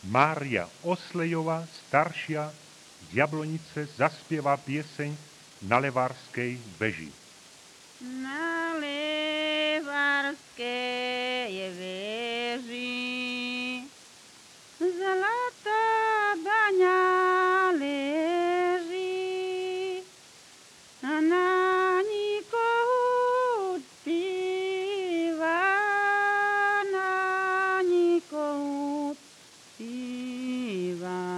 Mária Oslejová, staršia, z Jablonice, zaspieva pieseň Na Levárskej veži. Na Levárskej veži zlatá baňa leží a na nikoho uctíva, na nikoho uctíva.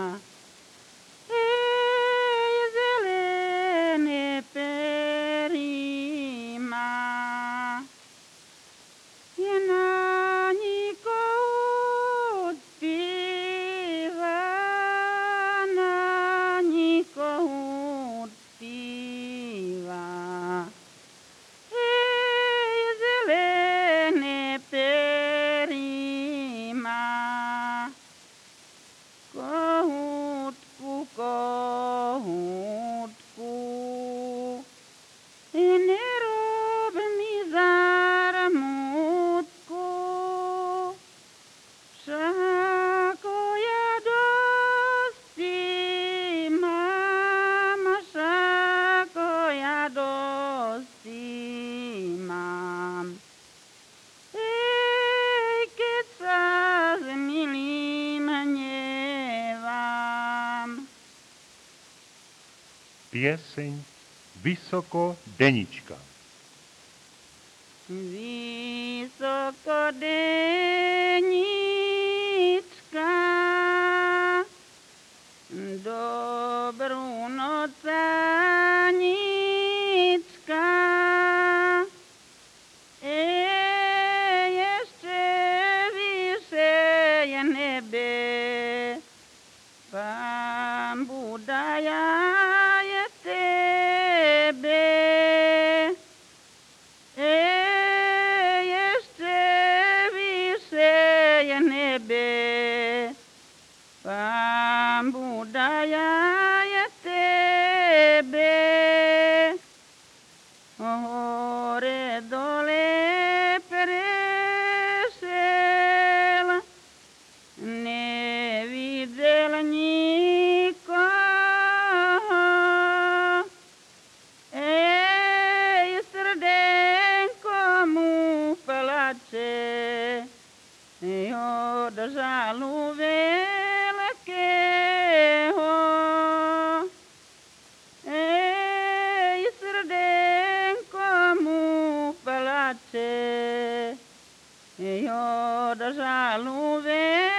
Ej, zelené pery má, je na nikoho uctíva, na nikoho uctíva. Ej, zelené pery má, kohútku, nerob mi zármutku, všako ja dosti mám, všako ja dosti mám. Ej, keď sa s milým hnevám. Pieseň Vysoko Denička. Vysoko denička, dobrú noc Anička. Ej, ešte vyššie je nebe, Pán Budaja je tebe. Ej, ešte vyššie je nebe, Pán Budaja je tebe. Hore dole prešiel, nevidel nikoho. Ej, srdenko mu plače, od žalu veľkého. Ej, srdenko mu plače, od žalu veľkého.